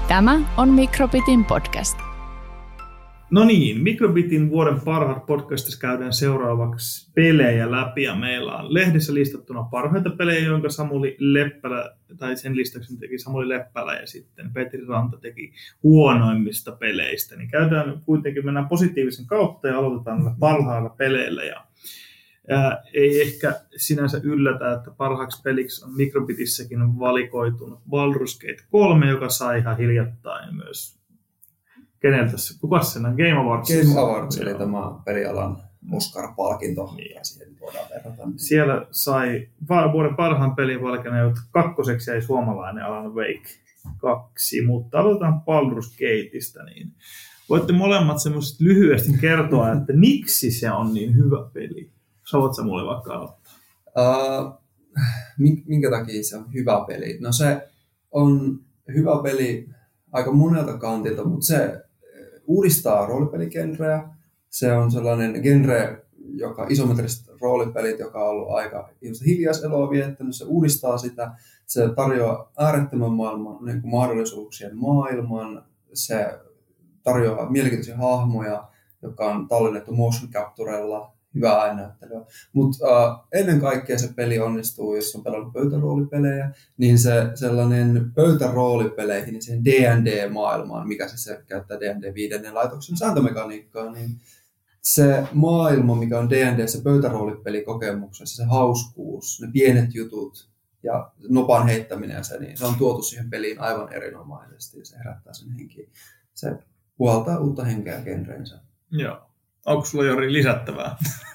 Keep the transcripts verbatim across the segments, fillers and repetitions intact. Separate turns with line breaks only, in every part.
Tämä on Microbitin podcast.
No niin, Microbitin vuoden parhaat podcastissa käydään seuraavaksi pelejä läpi. Ja meillä on lehdessä listattuna parhaita pelejä, jonka Samuli Leppälä, tai sen listauksen teki Samuli Leppälä ja sitten Petri Ranta teki huonoimmista peleistä. Niin käydään kuitenkin, mennään positiivisen kautta ja aloitetaan näillä parhailla peleillä. Ja Ää, ei ehkä sinänsä yllätä, että parhaaksi peliksi on Microbitissäkin valikoitunut Baldur's Gate kolme, joka sai ihan hiljattain myös. Keneltä se? Kukas sen on? Game Awards?
Game Awards, eli tämä pelialan Oscar-palkinto. Niin. Siihen voidaan verrata.
Siellä sai vuoden parhaan pelin valkinneet kakkoseksi jäi suomalainen Alan Wake kaksi, mutta aloitetaan Baldur's Gateista. Niin voitte molemmat semmoiset lyhyesti kertoa, että miksi se on niin hyvä peli. Saat sä mulle vaikka aloittaa?
Uh, minkä takia se on hyvä peli? No se on hyvä peli aika monelta kantilta, mutta se uudistaa roolipeligenreä. Se on sellainen genre, joka isometriset roolipelit, joka on ollut aika hiljaiseloa viettänyt. Se uudistaa sitä. Se tarjoaa äärettömän maailman niin kuin mahdollisuuksien maailman. Se tarjoaa mielenkiintoisia hahmoja, joka on tallennettu motion capturella. Hyvää äänenäyttelyä. Mutta uh, ennen kaikkea se peli onnistuu, jos on pelannut pöytäroolipelejä, niin se sellainen pöytäroolipeleihin, niin siihen D and D-maailmaan, mikä siis se käyttää D and D viidennen laitoksen sääntömekaniikkaa, niin se maailma, mikä on D and D, se pöytäroolipelikokemuksessa, se hauskuus, ne pienet jutut ja nopan heittäminen ja se, niin se on tuotu siihen peliin aivan erinomaisesti ja se herättää sen henkiä. Se puhaltaa uutta henkeä genreensä.
Joo. Onko sulla Jori lisättävää?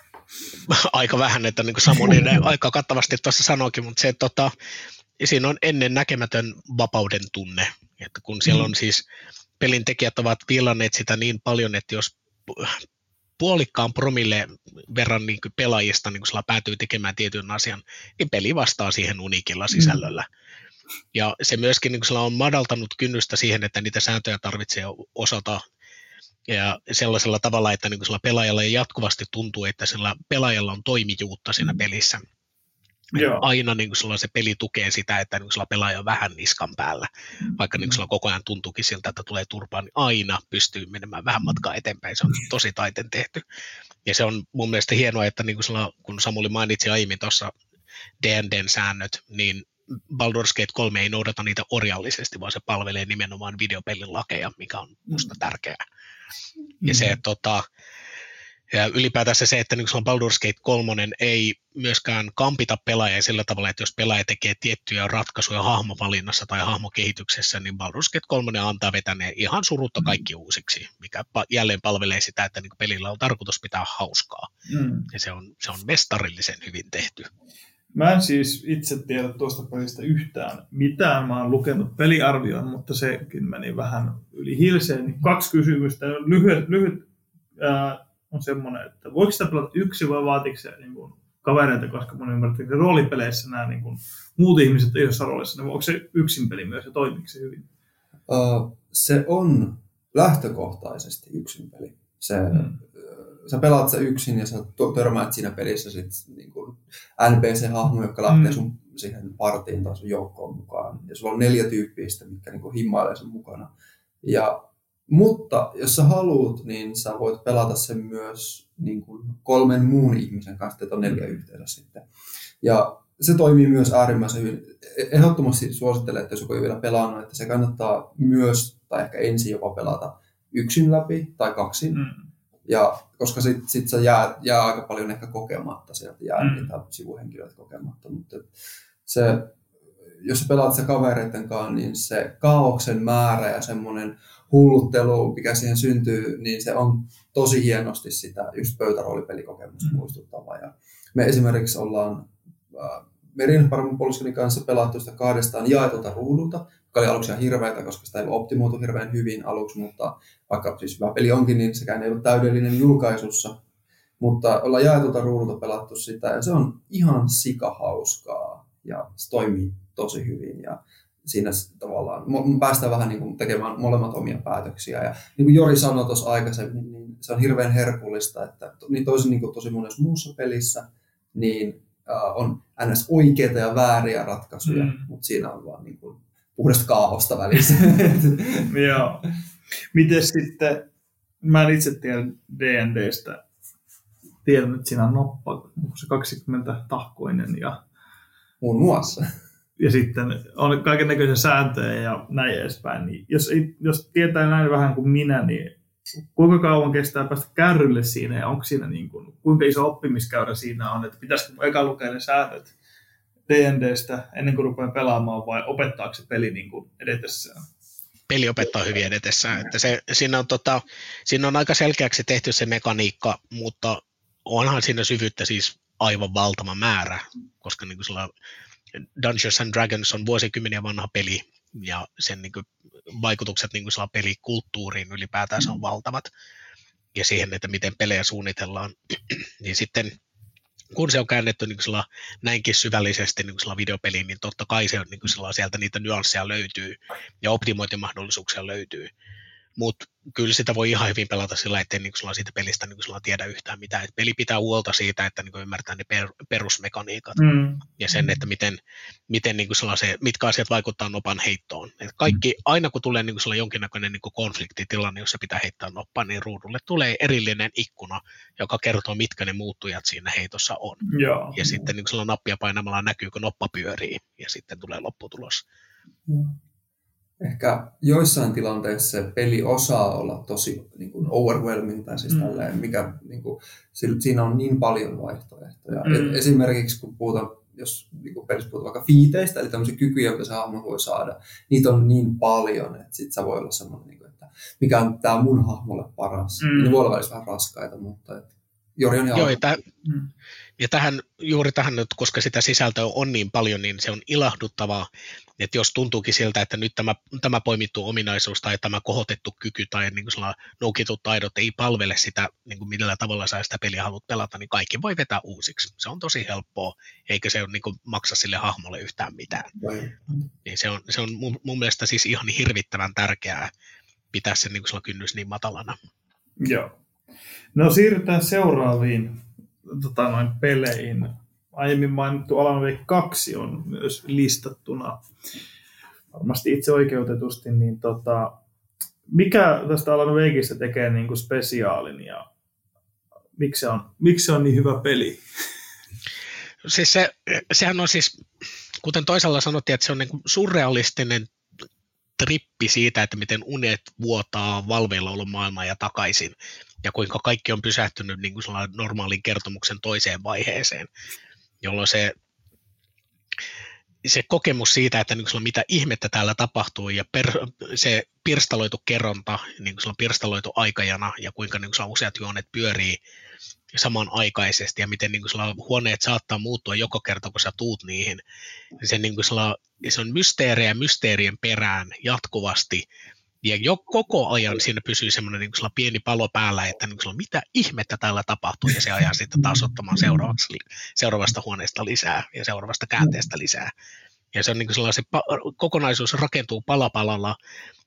Aika vähän, että niin kuin Samuli aika kattavasti tuossa sanoikin, mutta se, tota, siinä on ennen näkemätön vapauden tunne. Että kun siellä on siis, pelin tekijät ovat viilanneet sitä niin paljon, että jos puolikkaan promille verran niin kuin pelaajista niin kun päätyy tekemään tietyn asian, niin peli vastaa siihen uniikilla sisällöllä. Ja se myöskin niin kun on madaltanut kynnystä siihen, että niitä sääntöjä tarvitsee osata ja sellaisella tavalla, että niin sillä pelaajalla jatkuvasti tuntuu, että sillä pelaajalla on toimijuutta siinä pelissä. Joo. Aina niin sillä se peli tukee sitä, että niin sillä pelaaja on vähän niskan päällä. Vaikka niin sillä koko ajan tuntuukin siltä, että tulee turpaan, niin aina pystyy menemään vähän matkaa eteenpäin. Se on tosi taiten tehty. Ja se on mun mielestä hienoa, että niin sillä, kun Samuli mainitsi aiemmin tuossa D and D:n säännöt, niin Baldur's Gate kolme ei noudata niitä orjallisesti, vaan se palvelee nimenomaan videopelin lakeja, mikä on musta tärkeää. Ja se, että tota, ja ylipäätänsä se, että niin Baldur's Gate kolme ei myöskään kampita pelaajia sillä tavalla, että jos pelaaja tekee tiettyjä ratkaisuja hahmovalinnassa tai hahmokehityksessä, niin Baldur's Gate kolme antaa vetäneen ihan surutta kaikki uusiksi, mikä jälleen palvelee sitä, että niin pelillä on tarkoitus pitää hauskaa. Mm. Ja se on, se on mestarillisen hyvin tehty.
Mä en siis itse tiedä tuosta pelistä yhtään mitään. Mä oon lukenut peliarvion, mutta sekin meni vähän yli hilseen. Niin kaksi kysymystä. Lyhyt, lyhyt ää, on semmoinen, että voiko sitä pelata yksi vai vaatiko se niin kuin kavereita, koska mun ymmärrän, että roolipeleissä nämä niin kuin muut ihmiset ei ole roolissa, niin onko se yksin peli myös ja toimiiko se hyvin?
Uh, se on lähtökohtaisesti yksin peli. Se, hmm. Sä pelaat se yksin ja sä törmäät siinä pelissä sit niin kuin N P C-hahmo, joka lähtee sun mm. siihen partiin tai sun joukkoon mukaan. Ja sulla on neljä tyyppiä, mitkä niin kuin himmailee sen mukana. Ja, mutta jos sä haluut, niin sä voit pelata sen myös niin kuin kolmen muun ihmisen kanssa, että on neljä yhteensä sitten. Ja se toimii myös äärimmäisen hyvin. Ehdottomasti suosittelen, että jos joku ei vielä pelannut, että se kannattaa myös, tai ehkä ensin jopa pelata yksin läpi tai kaksin. Mm. Ja koska sitten sit se jää, jää aika paljon ehkä kokematta, sieltä jää mm. niitä sivuhenkilöitä kokematta. Mutta se, jos sä pelaat se kavereiden kanssa, niin se kaaoksen määrä ja semmoinen hulluttelu, mikä siihen syntyy, niin se on tosi hienosti sitä just pöytäroolipelikokemusta mm. muistuttavaa. Ja me esimerkiksi ollaan äh, Merin Parmopolskenin kanssa pelattu sitä kahdestaan jaetulta ruudulta, joka oli aluksi ihan hirveätä, koska sitä ei ollut optimoitu hirveän hyvin aluksi, mutta vaikka siis hyvä peli onkin, niin sekään ei ollut täydellinen julkaisussa. Mutta ollaan jaetulta ruudulta pelattu sitä ja se on ihan sikahauskaa ja se toimii tosi hyvin ja siinä tavallaan päästään vähän niin kuin tekemään molemmat omia päätöksiä. Ja niin kuin Jori sanoi tuossa aikaisemmin, niin se on hirveän herkullista, että niin toisin niin kuin tosi monessa muussa pelissä, niin Uh, on ns. Oikeita ja vääriä ratkaisuja, mm. mutta siinä on vaan niin kuin puhdasta kaaosta välissä.
Joo. Miten sitten, mä en itse tiedä D and D:stä, tiedän, että siinä on noppa, onko se kaksikymmentä tahkoinen ja
muun muassa.
Ja sitten on kaiken näköisiä sääntöjä ja näin edespäin. Niin jos, jos tietää näin vähän kuin minä, niin kuinka kauan kestää päästä kärrylle siinä ja onko siinä niin kuin, kuinka iso oppimiskäyrä siinä on, että pitäisikö eka lukea ne säännöt D and D:stä ennen kuin rupeaa pelaamaan vai opettaako se peli niin kuin edetessään?
Peli opettaa hyvin edetessään. Että se, siinä, on, tota, siinä on aika selkeäksi tehty se mekaniikka, mutta onhan siinä syvyyttä siis aivan valtava määrä, koska niin kuin sillä Dungeons and Dragons on vuosikymmeniä vanha peli, ja sen niin kuin, vaikutukset niin kuin pelikulttuuriin ylipäätään on valtavat, ja siihen, että miten pelejä suunnitellaan. Niin sitten, kun se on käännetty niin kuin näinkin syvällisesti niin kuin videopeliin, niin totta kai se on, niin kuin sieltä niitä nyansseja löytyy, ja optimointimahdollisuuksia löytyy. Mutta kyllä sitä voi ihan hyvin pelata sillä, ettei niin siitä pelistä niin tiedä yhtään mitään. Et peli pitää huolta siitä, että niin ymmärtää ne per, perusmekaniikat mm. ja sen, että miten, miten niin se, mitkä asiat vaikuttaa nopan heittoon. Et kaikki, aina kun tulee niin jonkinnäköinen niin konfliktitilanne, jossa pitää heittää noppaa, niin ruudulle tulee erillinen ikkuna, joka kertoo, mitkä ne muuttujat siinä heitossa on.
Joo.
Ja sitten niin nappia painamalla näkyy, kun noppa pyörii, ja sitten tulee lopputulos.
Joo. Ehkä joissain tilanteissa se peli osaa olla tosi niin kuin overwhelming, tai siis mm. tälleen, mikä, niin kuin, siinä on niin paljon vaihtoehtoja. Mm. Esimerkiksi kun puhutaan, jos niin kuin pelissä puhutaan vaikka fiiteistä, eli tämmöisiä kykyjä, joita se hahmo voi saada, niitä on niin paljon, että sit sä voi olla semmoinen, niin kuin, että mikä on tämä mun hahmolle paras. Mm. Ne voi olla vähän raskaita, mutta et, Jori on ihan...
Joo, täh- mm. ja tähän, juuri tähän, koska sitä sisältöä on niin paljon, niin se on ilahduttavaa, että jos tuntuukin siltä, että nyt tämä, tämä poimittu ominaisuus tai tämä kohotettu kyky tai niin kuin noukitut taidot ei palvele sitä, niin kuin millä tavalla sä sitä peliä haluat pelata, niin kaikki voi vetää uusiksi. Se on tosi helppoa, eikä se niin kuin maksa sille hahmolle yhtään mitään. Mm. Niin se on, se on mun, mun mielestä siis ihan hirvittävän tärkeää pitää sen niin kuin kynnys niin matalana.
Joo. No siirrytään seuraaviin tota, noin peleihin. Aiemmin mainittu Alan Wake kaksi on myös listattuna. Varmasti itse oikeutetusti. Niin, tota, mikä tästä Alan Wakeista tekee niin kuin spesiaalin ja miksi se on, miksi se on niin hyvä peli?
Siis se, sehän on siis, kuten toisella sanottiin, että se on niin kuin surrealistinen trippi siitä, että miten unet vuotaa Valveilla ollut maailmaa ja takaisin, ja kuinka kaikki on pysähtynyt niin kuin normaalin kertomuksen toiseen vaiheeseen, jolloin se, se kokemus siitä, että niin kuin mitä ihmettä täällä tapahtuu, ja per, se pirstaloitu kerronta, niin kuin pirstaloitu aikajana, ja kuinka niin kuin useat juonet pyörii samanaikaisesti, ja miten niin kuin huoneet saattaa muuttua joka kerta, kun sä tuut niihin. Se, niin kuin se on mysteerejä mysteerien perään jatkuvasti, ja jo koko ajan siinä pysyy semmoinen niin kuin pieni palo päällä, että niin kuin mitä ihmettä täällä tapahtuu, ja se ajaa sitten taas ottamaan seuraavasta huoneesta lisää, ja seuraavasta käänteestä lisää. Ja se on niin kuin se pa- kokonaisuus rakentuu palapalalla,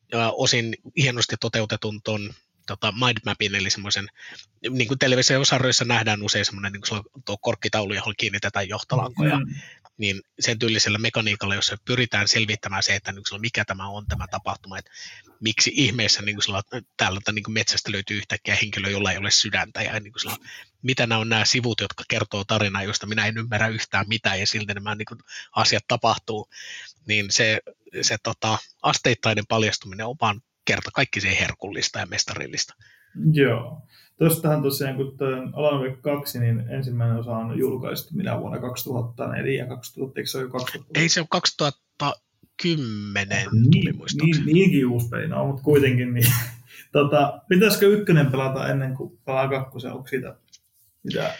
osin hienosti toteutetun ton Tota, mindmapin, eli semmoisen, niin kuin televisio-sarjoissa nähdään usein semmoinen niin kuin tuo korkkitaulu, johon kiinnitetään johtolankoja, mm. niin sen tyylisellä mekaniikalla, jossa pyritään selvittämään se, että niin kuin, mikä tämä on tämä tapahtuma, että miksi ihmeessä niin kuin, täältä niin kuin metsästä löytyy yhtäkkiä henkilö, jolla ei ole sydäntä, ja niin kuin, mitä nämä on nämä sivut, jotka kertoo tarinaa, josta minä en ymmärrä yhtään mitään, ja silti nämä niin kuin, asiat tapahtuu, niin se, se tota, asteittainen paljastuminen on vaan kerta kaikki se herkullista ja mestarillista.
Joo. Tuostahan tosiaan, kun Alan Wake kaksi, niin ensimmäinen osa on julkaistu minä vuonna kaksituhattaneljä, kaksituhatta, eikö se ole jo kaksituhatta?
Ei, se on kaksituhattakymmenen
niin,
tuli muistaakseni.
Niin, niinkin uusi peli, no, mutta kuitenkin. Niin. tota, pitäisikö ykkönen pelata ennen kuin pelaa kakkosen? Onko siitä mitä?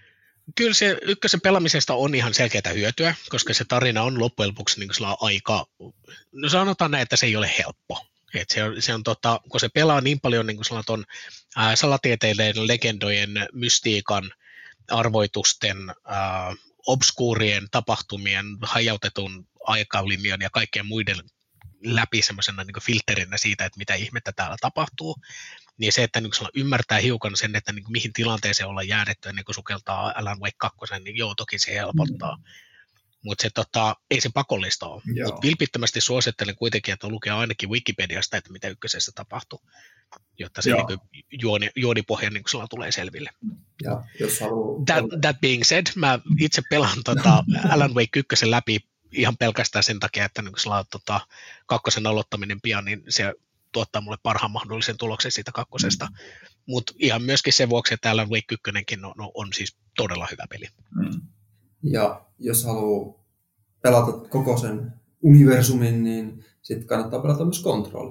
Kyllä se ykkösen pelaamisesta on ihan selkeää hyötyä, koska se tarina on loppujen lopuksi niin aika, no sanotaan näin, että se ei ole helppo. Et se on, se on tota, kun se pelaa niin paljon niin kuin ton, ää, salatieteiden, legendojen, mystiikan, arvoitusten, ää, obskuurien tapahtumien, hajautetun aikalinjan ja kaikkien muiden läpi semmoisena niin kuin filterinä siitä, että mitä ihmettä täällä tapahtuu, niin se, että niin kuin ymmärtää hiukan sen, että niin kuin mihin tilanteeseen ollaan jäädetty ennen kuin sukeltaa Alan Wake kaksi, niin joo, toki se helpottaa. mutta se, tota, ei se pakollista ole. Mutta vilpittömästi suosittelen kuitenkin, että lukee ainakin Wikipediasta, että mitä ykkösessä tapahtuu, jotta se niin juoni, juonipohja niin tulee selville.
Ja, jos haluaa...
that, that being said, mä itse pelaan tota Alan Wake ykkösen läpi ihan pelkästään sen takia, että niin kun tota, kakkosen aloittaminen pian, niin se tuottaa mulle parhaan mahdollisen tuloksen siitä kakkosesta. Mm. Mutta ihan myöskin sen vuoksi, että Alan Wake ykkönen on, no, on siis todella hyvä peli. Mm.
Ja jos haluaa pelata koko sen universumin, niin sitten kannattaa pelata myös Control.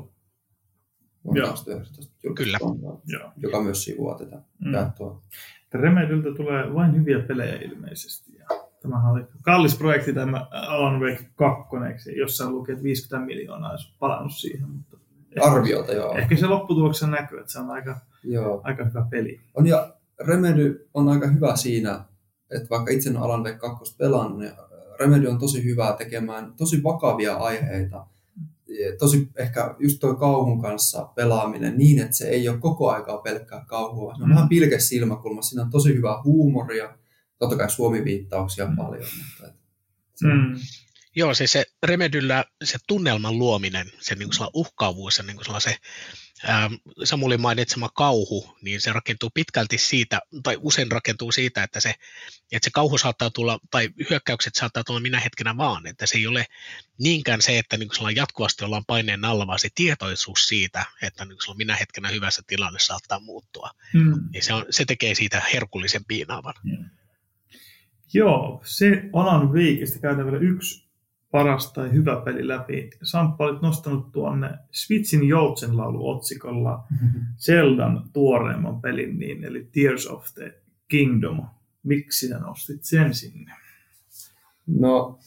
Kyllä.
Joka myös sivuaa tätä mm. jaettua.
Remedyltä tulee vain hyviä pelejä ilmeisesti. Ja tämähän oli kallis projekti tämä Alan Wake kaksi, jossa lukee, että viisikymmentä miljoonaa olisi palannut siihen. Mutta
arviota, joo.
Ehkä se lopputuloksessa näkyy, että se on aika, aika hyvä peli.
On, ja Remedy on aika hyvä siinä, että vaikka itse en ole Alan Wake kaksi pelannut, niin Remedy on tosi hyvää tekemään tosi vakavia aiheita. Tosi ehkä just toi kauhun kanssa pelaaminen niin, että se ei ole koko aikaa pelkkää kauhua. Se on mm. vähän pilkes silmäkulmassa. Siinä on tosi hyvää huumoria. Totta kai Suomi-viittauksia mm. paljon. Mutta se...
mm. Joo, siis se Remedyllä se tunnelman luominen, se niin kuin uhkaavuus ja niin kuin se ähm, Samulin mainitsema kauhu, niin se rakentuu pitkälti siitä, tai usein rakentuu siitä, että se, että se kauhu saattaa tulla, tai hyökkäykset saattaa tulla minä hetkenä vaan, että se ei ole niinkään se, että niin kuin jatkuvasti ollaan paineen alla, vaan se tietoisuus siitä, että niin kuin minä hetkenä hyvässä tilanne saattaa muuttua. Mm. Niin se, on, se tekee siitä herkullisen piinaavan. Mm.
Joo, se Alan Wakeista käydään vielä yksi paras tai hyvä peli läpi. Samppa olit nostanut tuonne Switchin Joutsenlaulu-otsikolla mm-hmm. Zeldan tuoreimman pelin, niin, eli Tears of the Kingdom. Miksi sä nostit sen sinne?
No,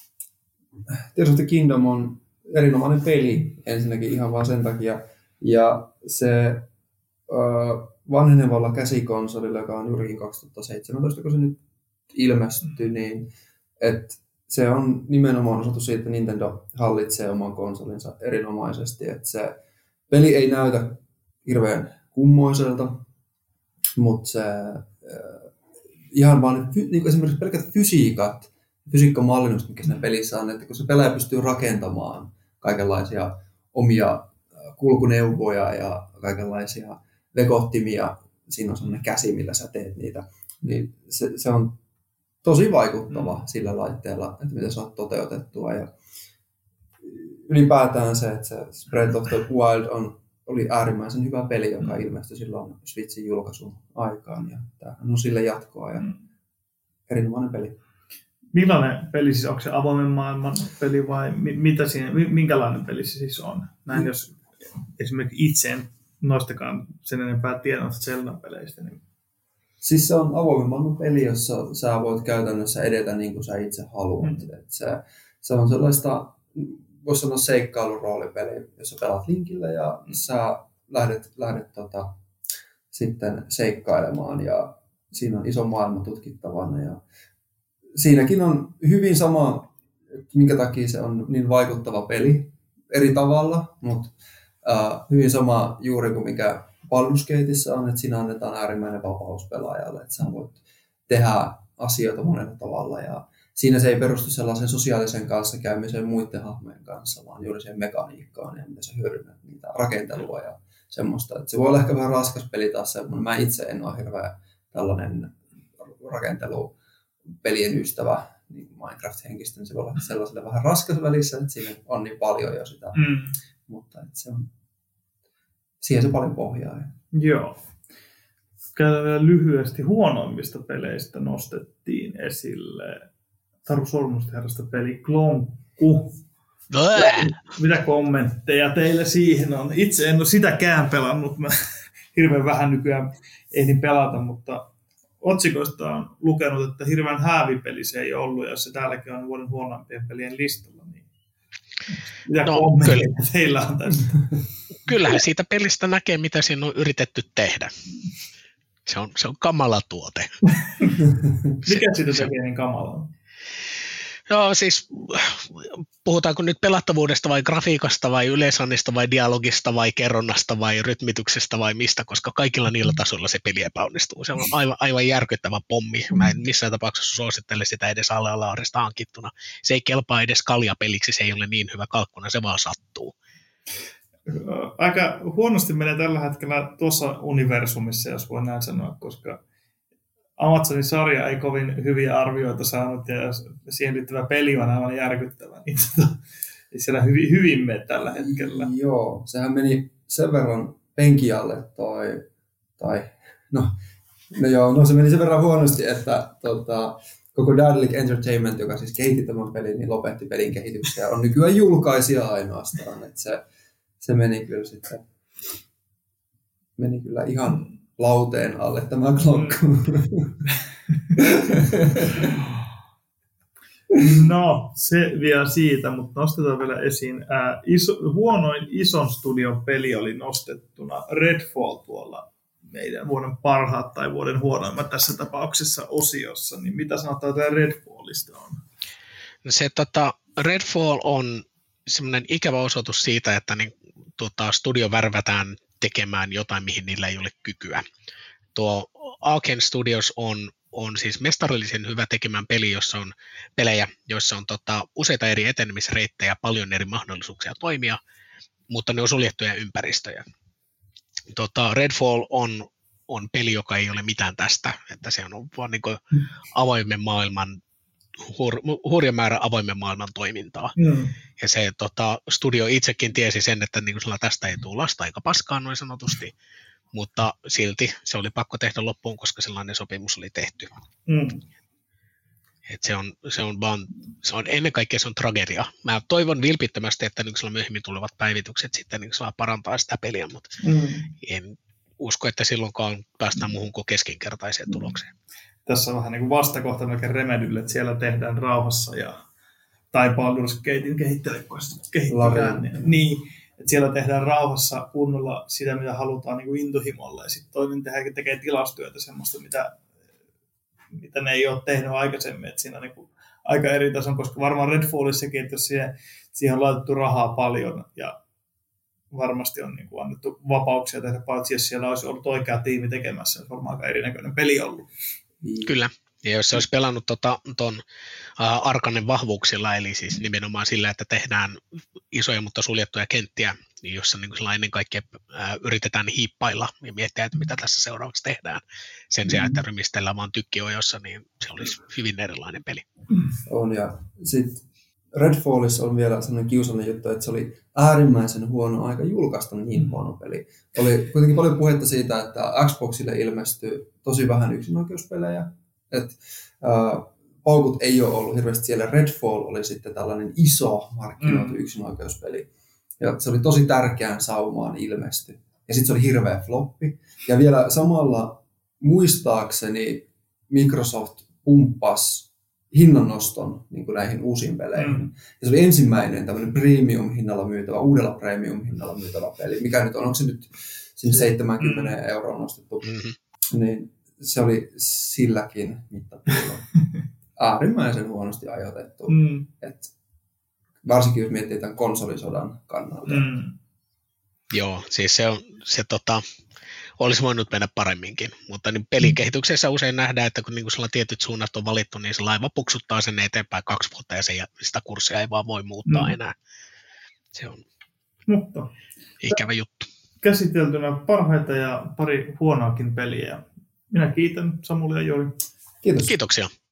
Tears of the Kingdom on erinomainen peli ensinnäkin ihan vaan sen takia. Ja se äh, vanhenevalla käsikonsolilla, joka on juurikin kaksituhattaseitsemäntoista, kun se nyt ilmestyi, niin että se on nimenomaan osoitus siitä, että Nintendo hallitsee oman konsolinsa erinomaisesti. Että se peli ei näytä hirveän kummoiselta, mutta se äh, ihan vaan niin esimerkiksi pelkät fysiikat, fysiikkamallinnus, mikä siinä pelissä on, että kun se pelaaja pystyy rakentamaan kaikenlaisia omia kulkuneuvoja ja kaikenlaisia vekottimia, siinä on sellainen käsi, millä sä teet niitä, niin se, se on tosi vaikuttava mm. sillä laitteella, että miten se on toteutettua. Ja ylipäätään se, että se Breath of the Wild on, oli äärimmäisen hyvä peli, joka ilmestyi silloin Switchin julkaisun aikaan. Ja tämähän on sille jatkoa ja mm. erinomainen peli.
Millainen peli siis, onko se avoimen maailman peli vai mitä siinä, minkälainen peli se siis on? Näin jos esimerkiksi itse en noistakaan sen enempää tiedä Zeldan peleistä, niin
siis se on avoimen maailman peli, jossa sä voit käytännössä edetä niin kuin sä itse haluat. Mm. Se, se on sellaista, voisi sanoa seikkailuroolipeli, jossa pelaat Linkillä ja sä lähdet, lähdet tota, sitten seikkailemaan ja siinä on iso maailma tutkittavana. Ja siinäkin on hyvin sama, minkä takia se on niin vaikuttava peli eri tavalla, mutta äh, hyvin sama juuri kuin mikä Baldur's Gateissa on, että siinä annetaan äärimmäinen vapaus pelaajalle, että sä voit tehdä asioita monella tavalla ja siinä se ei perustu sellaisen sosiaalisen kanssakäymiseen muiden hahmojen kanssa, vaan juuri siihen mekaniikkaan ja miten sä hyödynnät niitä rakentelua ja semmoista. Että se voi olla ehkä vähän raskas peli taas semmoinen. Mä itse en ole hirveä tällainen rakentelupelien ystävä, niin kuin Minecraft-henkistä, niin se voi olla sellaiselle vähän raskas välissä, että siinä on niin paljon jo sitä, mm. mutta että se on siihen se paljon pohjaa.
Joo. Käydään vielä lyhyesti huonoimmista peleistä nostettiin esille Taru Sormustenherrasta peli Klonkku. Mitä kommentteja teille siihen on? Itse en ole sitäkään pelannut. Mä hirveän vähän nykyään ehdin pelata, mutta otsikoista on lukenut, että hirveän häävipeli se ei ollut, ja jos se täälläkin on vuoden huonoimpien pelien listalla, niin mitä no, kommentteja kyllä. teillä on tästä?
Kyllähän siitä pelistä näkee, mitä siinä on yritetty tehdä. Se on, se on kamala tuote.
Mikä siitä tekee niin kamalaa?
Joo, siis puhutaanko nyt pelattavuudesta vai grafiikasta vai yleisannista vai dialogista vai kerronnasta vai rytmityksestä vai mistä, koska kaikilla niillä tasoilla se peli epäonnistuu. Se on aivan, aivan järkyttävä pommi. Mä en missään tapauksessa suosittele sitä edes alle laarista hankittuna. Se ei kelpaa edes kaljapeliksi, se ei ole niin hyvä kalkkuna, se vaan sattuu.
Aika huonosti menee tällä hetkellä tuossa universumissa, jos voi näin sanoa, koska Amazonin sarja ei kovin hyviä arvioita saanut ja siihen liittyvä peli on aivan järkyttävä. Niin tota, ei siellä hyvin, hyvin mene tällä hetkellä.
Joo, sehän meni sen verran penkialle toi, tai no, no joo, no se meni sen verran huonosti, että tota, koko Daedalic Entertainment, joka siis kehitti tämän pelin, niin lopetti pelin kehityksen ja on nykyään julkaisija ainoastaan. Että se, se meni kyllä sitten, meni kyllä ihan lauteen alle tämä klokku.
No, se vielä siitä, mutta nostetaan vielä esiin. Ää, iso, huonoin ison studion peli oli nostettuna Redfall tuolla meidän vuoden parhaat tai vuoden huonoimmat tässä tapauksessa osiossa. Niin mitä sanotaan tätä Redfallista on?
No se tota, Redfall on semmoinen ikävä osoitus siitä, että niin, tota, studio värvätään tekemään jotain, mihin niillä ei ole kykyä. Tuo Arkane Studios on, on siis mestarillisen hyvä tekemään peli, jossa on pelejä, joissa on tota, useita eri etenemisreittejä, paljon eri mahdollisuuksia toimia, mutta ne on suljettuja ympäristöjä. Tota, Redfall on, on peli, joka ei ole mitään tästä, että se on vaan niin kuin avoimen maailman, hur, hurja määrä avoimen maailman toimintaa. Mm. Ja se tota, studio itsekin tiesi sen, että niin kuin tästä ei tule lasta aika paskaan noin sanotusti, mutta silti se oli pakko tehdä loppuun, koska sellainen sopimus oli tehty. Mm. Et se, on, se, on vaan, se on ennen kaikkea se on tragedia. Mä toivon vilpittömästi, että niin myöhemmin tulevat päivitykset sitten niin parantaa sitä peliä, mutta mm. en usko, että silloinkaan päästään muuhun kuin keskinkertaiseen tulokseen.
Tässä on vähän niin kuin vastakohta melkein Remedylle, että siellä tehdään rauhassa ja tai Baldur's Gatein kehittelijät kehittäjät. Niin, että siellä tehdään rauhassa kunnolla sitä, mitä halutaan niin kuin intohimolla, ja sitten toinen tekee tilastyötä semmoista, mitä, mitä ne ei ole tehnyt aikaisemmin, että siinä on niin kuin aika eri tason, koska varmaan Redfallissakin, että jos siihen, siihen on laitettu rahaa paljon, ja varmasti on niin kuin annettu vapauksia tehdä, paitsi jos siellä olisi ollut oikea tiimi tekemässä, niin varmaan aika erinäköinen peli ollut.
Kyllä. Ja jos se olisi pelannut tuon tota, uh, Arkanen vahvuuksilla, eli siis nimenomaan sillä, että tehdään isoja, mutta suljettuja kenttiä, niin jossa niin kuin ennen kaikkea uh, yritetään hiippailla ja miettiä, että mitä tässä seuraavaksi tehdään. Sen sijaan, että rymistellään vaan tykkiojossa, niin se olisi hyvin erilainen peli.
On, ja sitten Redfallissa on vielä sellainen kiusallinen juttu, että se oli äärimmäisen huono aika julkaista niin huono peli. Oli kuitenkin paljon puhetta siitä, että Xboxille ilmestyi tosi vähän yksinoikeuspelejä. Että äh, paukut ei ole ollut hirveästi siellä. Redfall oli sitten tällainen iso markkinoitu mm. yksinoikeuspeli. Ja se oli tosi tärkeään saumaan ilmesty. Ja sitten se oli hirveä floppi. Ja vielä samalla muistaakseni Microsoft pumppasi hinnannoston niin kuin näihin uusiin peleihin. Mm. Ja se oli ensimmäinen tämmöinen premium-hinnalla myytävä, uudella premium-hinnalla myytävä peli. Mikä nyt on, onko se nyt sinne seitsemänkymmentä mm. euroa nostettu? Mm-hmm. Niin se oli silläkin mittapuulla äärimmäisen huonosti ajoitettu. Mm. Et varsinkin jos miettii tämän konsolisodan kannalta. Mm.
Joo, siis se, on, se tota, olisi voinut mennä paremminkin, mutta niin pelikehityksessä usein nähdään, että kun niinku tietyt suunnat on valittu, niin se laiva puksuttaa sen eteenpäin kaksi vuotta ja se, sitä kurssia ei vaan voi muuttaa mm. enää. Se on
mutta
ikävä juttu.
Käsiteltynä parhaita ja pari huonoakin peliä. Minä kiitän Samuli ja Jori.
Kiitos.
Kiitoksia.